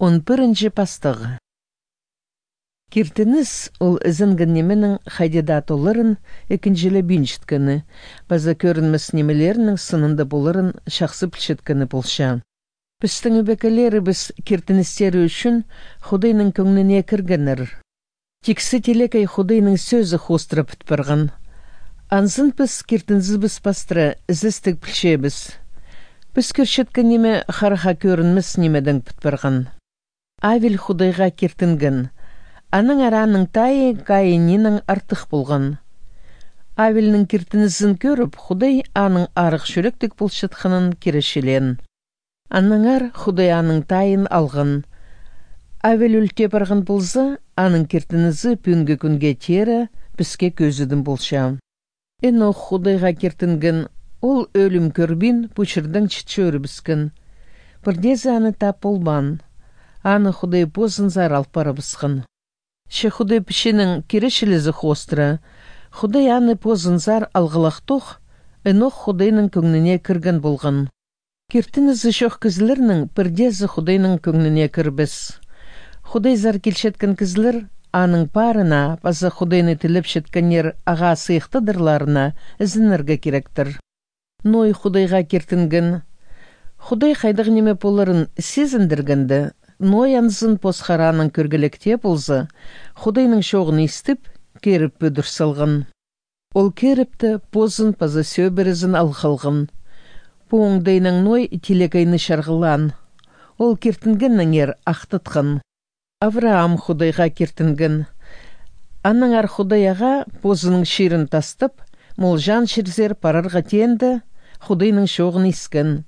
11 пастығы. Киртініз ол ізінгі неменің хайдедатоларын екінжілі біншіткіні, база көрінміс немелерінің сынында боларын шақсы пілшіткіні болша. Біздің өбекелері біз киртіністері үшін Худайның көңніне кіргенір. Тіксі телекай Худайның сөзі хостыры пітпіргін. Анзын біз киртінзі біз пастыры ізістік пілшебіз. Біз көршеткі неме қарға көрінміс немедің пітпіргін. Авел Худайға киртінген. Аның араның тайы кайынының артық болған. Авелінің киртінізін көріп, Худай аның арық шөліктік бұлшытқынын керешелен. Аның ар Худай аның тайын алғын. Авел үлте барғын болзы, аның киртінізі пүнгі күнге тері бізге көзідің болша. Энох Худайға киртінген, ол өлім көрбін бұчырдың чітшөрі біскін. Бірдезі аны тап болбан. Аны Худай бозын зар алпары бісқын. Ше Худай пішенің керешілізі хостыра, Худай аны позынзар алғылақтоқ, Энох Худайның көңніне кірген болған. Киртінізі шоқ кізлерінің бірдезі Худайның көңніне кірбіз. Худай зар келшеткен кізлер, аның парына, базы Худайны тіліп шеткенер аға сыйықтыдырларына ізінерге керектір. Ной Худайға киртінген. Худай қайдық неме боларын сезіндіргенді. Ной анзын посхараның көргілекте болзы, Худайның шоғын естіп, керіп бөдір салғын. Ол керіпті позын пазы сөбірізін алғылғын. Поңдайның ной телекайны шарғылан. Ол кертінгеннің ер ақтытқын. Авраам Худайға кертінген. Анның ар Худайға позының ширін тастып, молжан шірзер парарға тенді, Худайның шоғын ескен.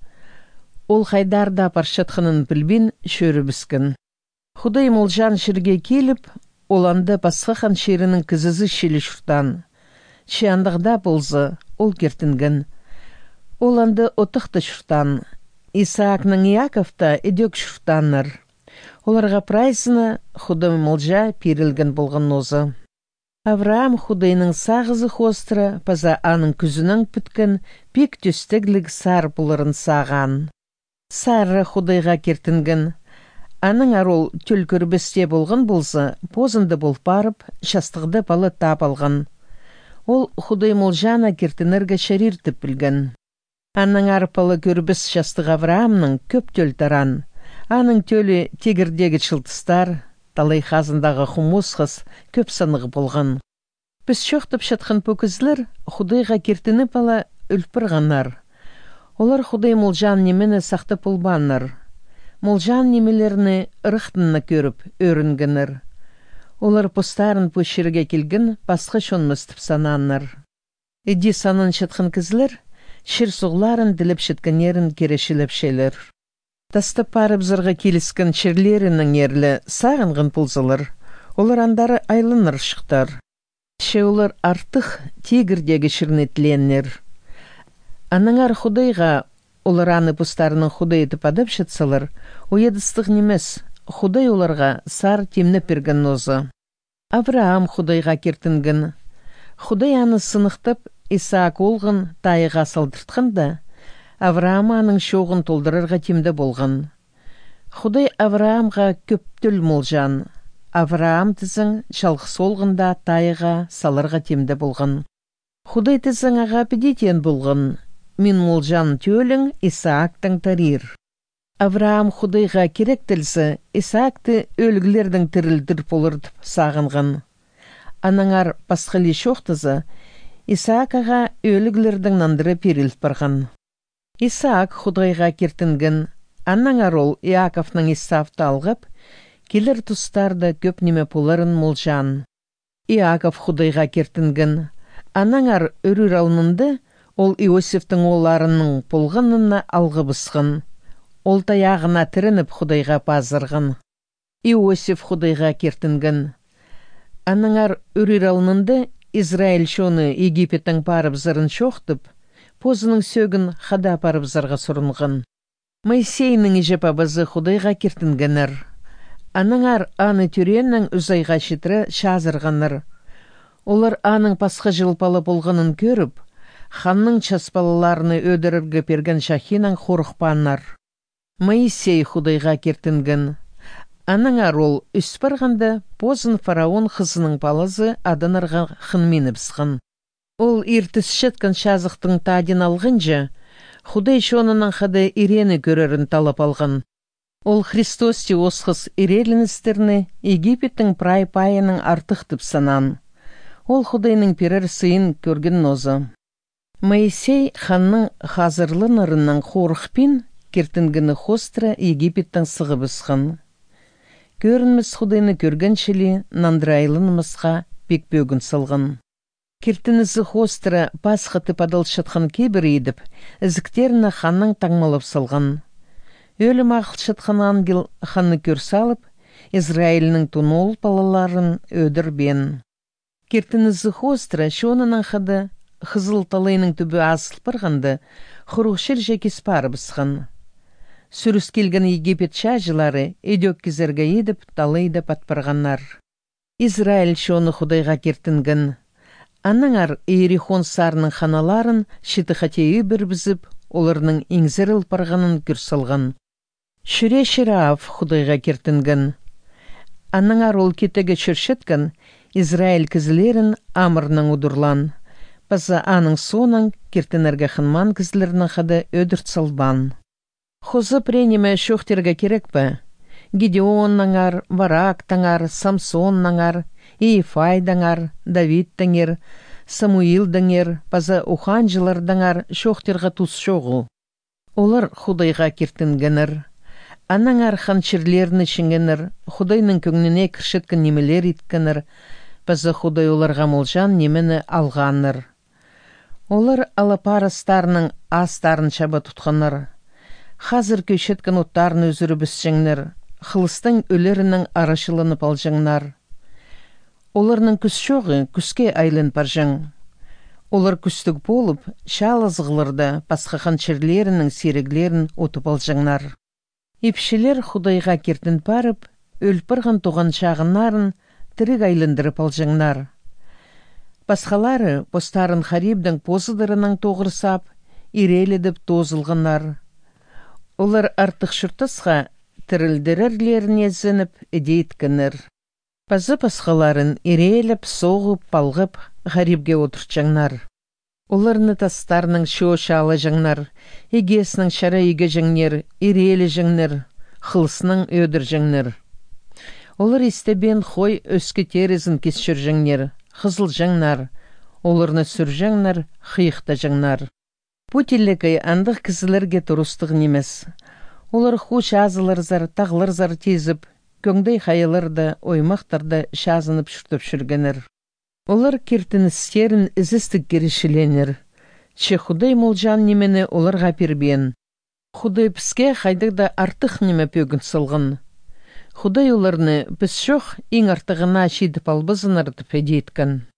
Ол хайдарда паршатқынын білбін шөрі біскін. Худай молжан шірге келіп, оланды басқақан шерінің кізізі шелі шұртан. Шиандығда болзы, ол кертінген. Оланды отықты шұртан. Исаакның Яковта едек шұртаныр. Оларға прайсына Худай молжа перілген болған нозы. Авраам Худайның сағызы хостыра, паза аның күзінің пүткен пек төстеглік сар бұлырын саған. Сары Худайға кертінген. Аның арол төлкірбісте болған болса, позынды бол барып, шастықты балы тап алған. Ол Худай молжана кертінерге шариртіп білген. Аның арпалы көрбіс шастық Авраамның көп төл таран. Аның төлі тегірдегі чылтыстар, талай қазындағы хумусқыз көп санығы болған. Біз шоқтып шатқан пөкізлер Худайға кертіні бала үлпірғанар. Олар Худай молжан немені сақты пұлбаныр. Молжан немелеріні рықтынна көріп, өрінгінір. Олар постарын пөшірге келген басқы шонмыстып сананыр. Эди санын шатқын кізлер, шыр соғларын діліп шеткенерін керешіліп шелер. Тасты парып зырға келіскен шырлерінің ерлі сағынғын пұлзылыр. Олар андары айлыныр шықтар. Ше олар артық тегірдегі шырнетленер. Аныңар Худайға, олар аны пұстарының Худай етіп адып шетсалар, ойедістіқ немес, Худай оларға сар темні перген нозы. Авраам Худайға кертінген. Худай аны сынықтып, Исаак олғын тайыға салдыртқанда, Авраам аның шоғын толдырырға темді болған. Худай Авраамға көптіл молжан. Авраам тізің шалғыс олғында тайыға салырға темді болған. Худай тізің аға педетен болған. Мен молжан төлің Исаактың тарир. Авраам Худайға керек тілсі, Исаакты өлгілердің тірілдір болырдып сағынған. Анаңар басқали шоқтызы, Исаакаға өлгілердің нандыры періліп барған. Исаак Худайға кертінген. Анаңар ол Яковның Исавты алғып, келер тұстарды көп неме боларын молжан. Иаков Худайға кертінген. Анаңар өрір алынынды, ол Иосифтің оларының полғынына алғы бысқын. Ол таяғына тірініп Худайға пазырғын. Иосиф Худайға кертінген. Аныңар өрір алынынды, Израиль шоны Египеттің парып зырын шоқтып, позының сөгін хада парып зырға сұрынғын. Моисейнің ежеп абызы Худайға кертінгенір. Аныңар аны түреннің үзайға шетірі шазырғаныр. Олар аның пасқа жылпалы болғанын көріп, ханның часпалыларыны өдіріргі перген шахинан қорықпанар. Моисей Худайға кертінген. Анаңар ол үс барғанда позын фараон қызының балызы адынарға хынмені бісқын. Ол иртіс шеткін шазықтың тадин алғынжа, Худай шонының қады ирені көрерін талап алған. Ол Христости осқыз иреліністеріні Египеттің прай-пайының артықтып санан. Ол Худайның перер сыйын көрген нозы. Моисей ханның хазырлынырының қорықпен кертінгіні хостра Египеттің сығы бісқын. Көрінміз Худайны көргеншілі нандрайлынымызға бекбөгін сылғын. Кертінізі хостра пасқыты падалшытқын кебір едіп, ізіктеріні ханның таңмалып сылғын. Өлім ақылшытқын ангел ханны көр салып, Израилінің тұнол балаларын өдірбен. Кертінізі хостра шонының қады қызыл талайының түбі асыл бірғанды, құрушыр жекес пары бісқын. Сүріс келген Египет шажылары өдек кезерге едіп, талайды патпырғаннар. Израиль шоны Худайға кертінген. Анаңар Иерихон сарының ханаларын шитіхатейі бір бізіп, оларының еңзеріл парғанын күрсалған. Шүре Шираав Худайға кертінген. Анаңар ол кетеге шүршеткен, Израиль кізілерін амырның удырлан. База аның соның кертінерге хынман кізілерінің қады өдірт салбан. Хозы пренеме шоқтерге керек бі? Гидеоннаңар, Варактаңар, Самсоннаңар, Иефайдаңар, Давидтаңер, Самуилдаңер, база уханжылардаңар шоқтерға тұз шоғыл. Олар Худайға кертінгенір. Анаңар ханчерлеріні шынгенір, Худайның көңніне кіршеткен немелер иткенір, база Худай оларға молжан немені алғаныр. Олар алапарастарының астарын шаба тұтқаныр. Хазыр көшеткен оттарын өзірі бісчіңнір, қылыстың өлерінің арашылыны палжыңнар. Оларның күс шоғы күске айлын паржың. Олар күстік болып, шалызғылырда басқа ханчерлерінің сереглерін отып алжыңнар. Епшілер Худайға кертін парып, өлпірған туған шағынарын тірік айлындырып алжыңнар. Басқалары постарын Харибдің позыдырының тоғырсап, иреледіп тозылғынар. Олар артық шұртысқа тірілдірерлеріне зініп едейткінір. Базы басқаларын иреліп, соғып, балғып, Харибге отырчаңнар. Оларны тастарының шоушалы жаңнар, егесінің шара еге жаңнер, ирелі жаңнер, қылысының өдір жаңнер. Олар істебен қой өскі терезін кесшір жаңнер, қызыл жаңнар, оларны сүр жаңнар, қиықта жаңнар. Путиллекай андық кізілерге тұрыстық немес. Олар хуш азылырзар, тағылырзар тезіп, көңдей қайылырды, оймақтарды шазынып шүртіп шүргенір. Олар кертіністерін ізістік керешіленер. Че Худай молжан немені оларға пербен. Худай піске қайдықда артық неме пөгін сылғын. Худай оларны біз шоқ ең артығына шидіп албызын артып едеткін.